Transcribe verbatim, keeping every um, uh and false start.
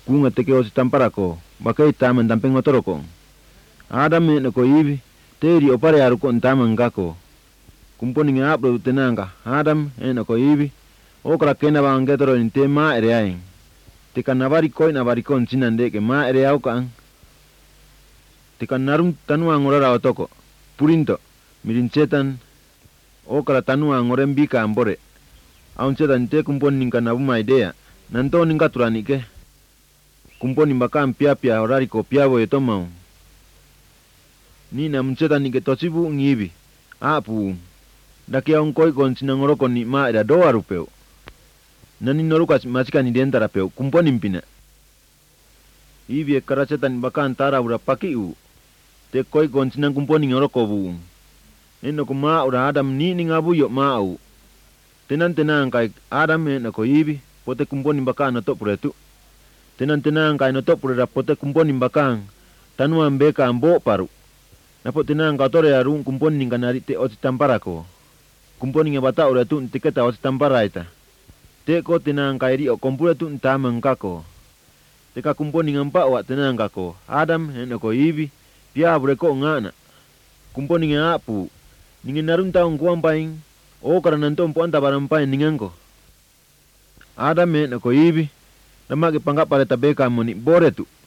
kunga teke o si tamparako, bakai taman tampeng motoroko. Adam me na ko ibi, teri o pare aru ko taman kako. Kumponi nga apro tenanga, Adam e na ko ibi, o kra kena bang getoro ni te ma ere ai. Te kanavari koi na vari kon sinande ke ma ere au kan. Te kanarum tanua ngorara otoko, purinto, mirin setan, o kra tanua ngorem bika ambore. Aun setan te kumponi ning kanabuma idea, nanto ning katurani ke. Kumponi mbakam pia pia orari ko piavo e tomau. Ni na msetan ni ke tosibu ngibi, apu. Daki aun koi kon sinangoroko ni ma eda doa rupeu. Nani norukas masika ni dentara peu, kumponi mpina. Ibi e karasetan bakan tara ura pakiu. Te koi kon sinang kumponi ngoroko bu. Eno ko ma ura Adam ni ni ngabu yok mau. Tenan tenang kai Adam e na ko ibi, pote kumponi bakan no tok puretu. Tenan tenang kai no tok purera pote kumponi bakan, tanua mbeka ambo paru. Napo tenang kau tore arung kumponi ning kanari te oti tamparako. Kumponi nga bata ura tu ntiketa oti tampara ita. Te ko tenang kai ri o kompura tu ntamang kako. Teka kumponi ngampa wa tenang kako. Adam hena ko ibi, pia bureko ngana. Kumponi nga apu, ningin narun taong kuang paing, o karananto mpuan tabarang paing ninganko. Adam hena ko ibi, namake panggap pada tabeka moni bore tu.